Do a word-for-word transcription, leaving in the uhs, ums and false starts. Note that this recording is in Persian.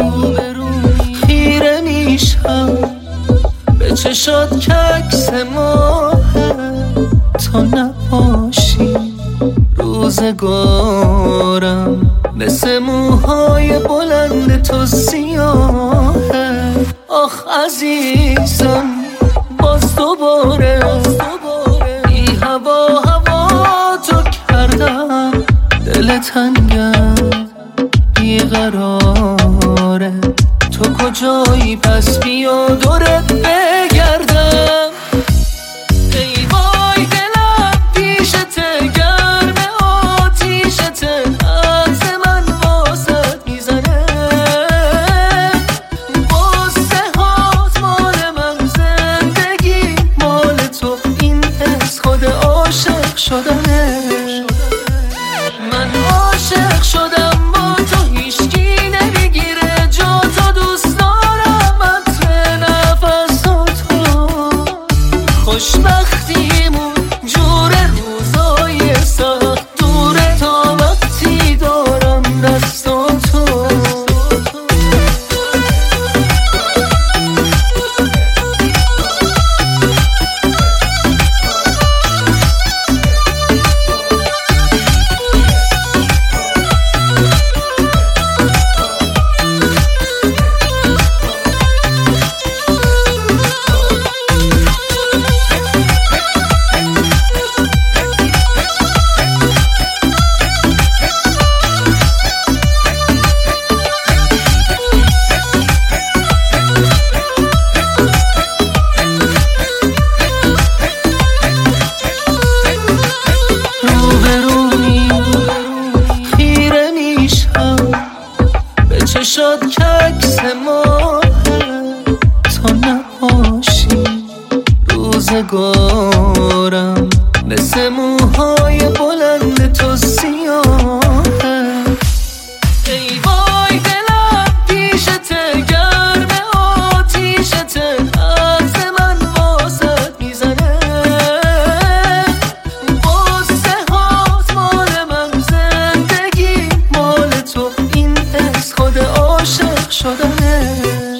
خیره میشم به چشات که عکس ماهه. تا نباشی روزگارم مثل موهای بلند تو سیاهه. آخ عزیزم باز دوباره بی هوا هوا تو کردم. دل تنگم بیقراره، تو کجایی پس بیا دورت بگردم. ای وای دلم پیشته گرم آتیشته، از من واسط میزنه. قصه هات مال من، زندگی مال تو، این حس خود عاشق شدنه. من عاشق شدم با تو، هیچکی نمیگیره جا تو. دوست دارم عطر نفسات تو، خوشبختیمون جور روزای سخت دوره تا وقتی دارم دستاتو. چشات که عکس ماهه. تا نباشی روزگارم مثل موهای بلند تو سیاهه. ای وای دلم پیشته گرم آتیشته، از من واسط میزنه. قصه هات مال من، زندگی مال تو، این حس خود عاشق شدنه.